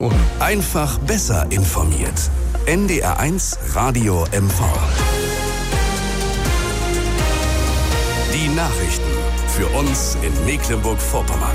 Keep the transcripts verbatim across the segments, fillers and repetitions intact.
Einfach besser informiert. N D R eins Radio M V. Die Nachrichten für uns in Mecklenburg-Vorpommern.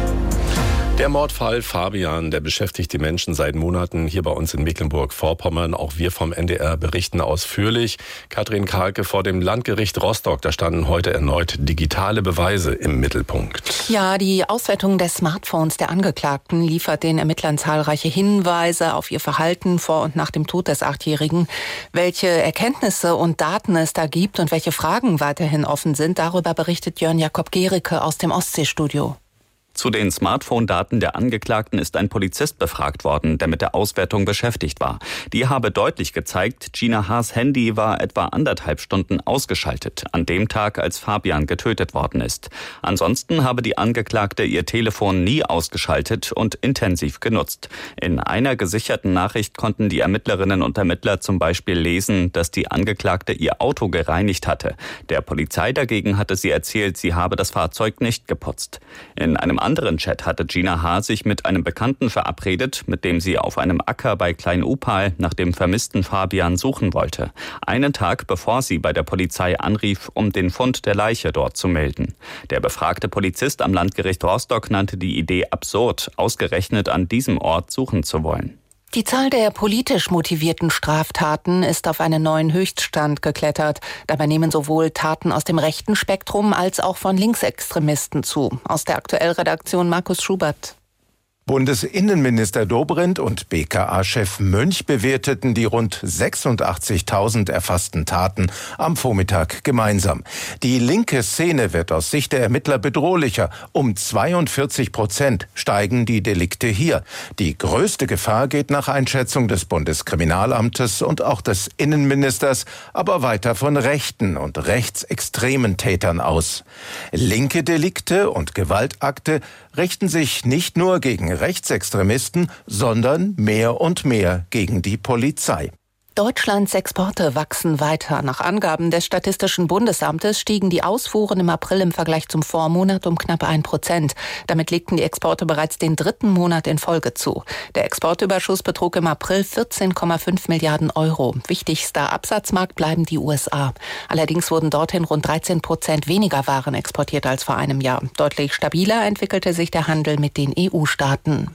Der Mordfall Fabian, der beschäftigt die Menschen seit Monaten hier bei uns in Mecklenburg-Vorpommern. Auch wir vom N D R berichten ausführlich. Katrin Kahlke vor dem Landgericht Rostock. Da standen heute erneut digitale Beweise im Mittelpunkt. Ja, die Auswertung des Smartphones der Angeklagten liefert den Ermittlern zahlreiche Hinweise auf ihr Verhalten vor und nach dem Tod des Achtjährigen. Welche Erkenntnisse und Daten es da gibt und welche Fragen weiterhin offen sind, darüber berichtet Jörn Jakob Gericke aus dem Ostseestudio. Zu den Smartphone-Daten der Angeklagten ist ein Polizist befragt worden, der mit der Auswertung beschäftigt war. Die habe deutlich gezeigt, Gina H.'s Handy war etwa anderthalb Stunden ausgeschaltet, an dem Tag, als Fabian getötet worden ist. Ansonsten habe die Angeklagte ihr Telefon nie ausgeschaltet und intensiv genutzt. In einer gesicherten Nachricht konnten die Ermittlerinnen und Ermittler zum Beispiel lesen, dass die Angeklagte ihr Auto gereinigt hatte. Der Polizei dagegen hatte sie erzählt, sie habe das Fahrzeug nicht geputzt. In einem anderen Chat hatte Gina H. sich mit einem Bekannten verabredet, mit dem sie auf einem Acker bei Klein-Upal nach dem vermissten Fabian suchen wollte. Einen Tag bevor sie bei der Polizei anrief, um den Fund der Leiche dort zu melden. Der befragte Polizist am Landgericht Rostock nannte die Idee absurd, ausgerechnet an diesem Ort suchen zu wollen. Die Zahl der politisch motivierten Straftaten ist auf einen neuen Höchststand geklettert. Dabei nehmen sowohl Taten aus dem rechten Spektrum als auch von Linksextremisten zu. Aus der Aktuell-Redaktion Markus Schubert. Bundesinnenminister Dobrindt und B K A-Chef Mönch bewerteten die rund sechsundachtzigtausend erfassten Taten am Vormittag gemeinsam. Die linke Szene wird aus Sicht der Ermittler bedrohlicher. Um zweiundvierzig Prozent steigen die Delikte hier. Die größte Gefahr geht nach Einschätzung des Bundeskriminalamtes und auch des Innenministers aber weiter von rechten und rechtsextremen Tätern aus. Linke Delikte und Gewaltakte richten sich nicht nur gegen Rechtsextremisten, sondern mehr und mehr gegen die Polizei. Deutschlands Exporte wachsen weiter. Nach Angaben des Statistischen Bundesamtes stiegen die Ausfuhren im April im Vergleich zum Vormonat um knapp ein Prozent. Damit legten die Exporte bereits den dritten Monat in Folge zu. Der Exportüberschuss betrug im April vierzehn Komma fünf Milliarden Euro. Wichtigster Absatzmarkt bleiben die U S A. Allerdings wurden dorthin rund dreizehn Prozent weniger Waren exportiert als vor einem Jahr. Deutlich stabiler entwickelte sich der Handel mit den E U-Staaten.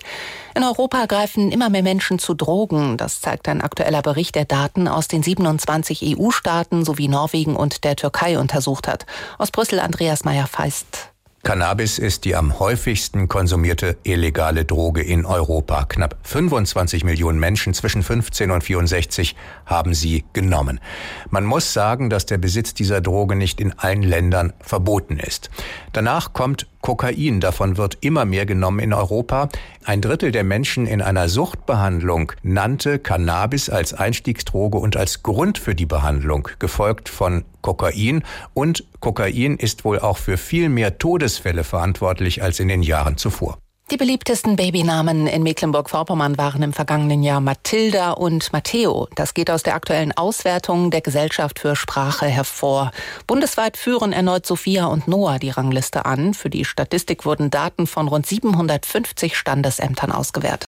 In Europa greifen immer mehr Menschen zu Drogen. Das zeigt ein aktueller Bericht, der Daten aus den siebenundzwanzig E U-Staaten sowie Norwegen und der Türkei untersucht hat. Aus Brüssel Andreas Meyer-Feist. Cannabis ist die am häufigsten konsumierte illegale Droge in Europa. Knapp fünfundzwanzig Millionen Menschen zwischen fünfzehn und vierundsechzig haben sie genommen. Man muss sagen, dass der Besitz dieser Droge nicht in allen Ländern verboten ist. Danach kommt Kokain. Davon wird immer mehr genommen in Europa. Ein Drittel der Menschen in einer Suchtbehandlung nannte Cannabis als Einstiegsdroge und als Grund für die Behandlung, gefolgt von Kokain. Und Kokain ist wohl auch für viel mehr Todesfälle verantwortlich als in den Jahren zuvor. Die beliebtesten Babynamen in Mecklenburg-Vorpommern waren im vergangenen Jahr Mathilda und Matteo. Das geht aus der aktuellen Auswertung der Gesellschaft für Sprache hervor. Bundesweit führen erneut Sophia und Noah die Rangliste an. Für die Statistik wurden Daten von rund siebenhundertfünfzig Standesämtern ausgewertet.